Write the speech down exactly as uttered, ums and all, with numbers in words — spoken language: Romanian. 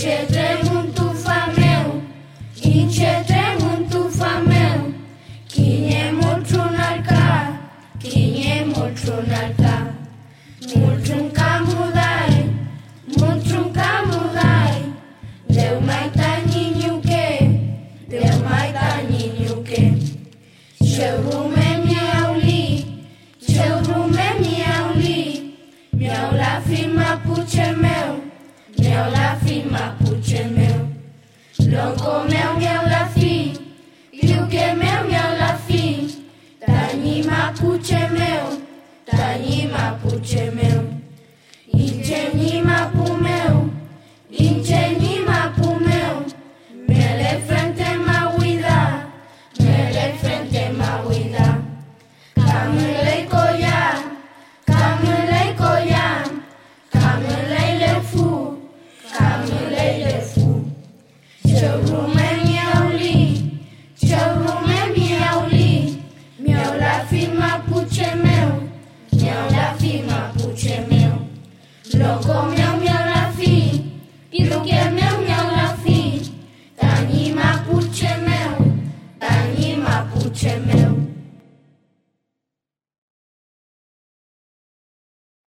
ce tremur tu fa meu, in ce tremur tu fa meu, cine mulțun arca, cine mulțun arca, mulțun camudai, mulțun camudai, deu mai tani niuke, deu mai tani niuke, ce rume miauli, ce rume miauli, miau la firma puce meu, miau la firma puce meu, loco meu miau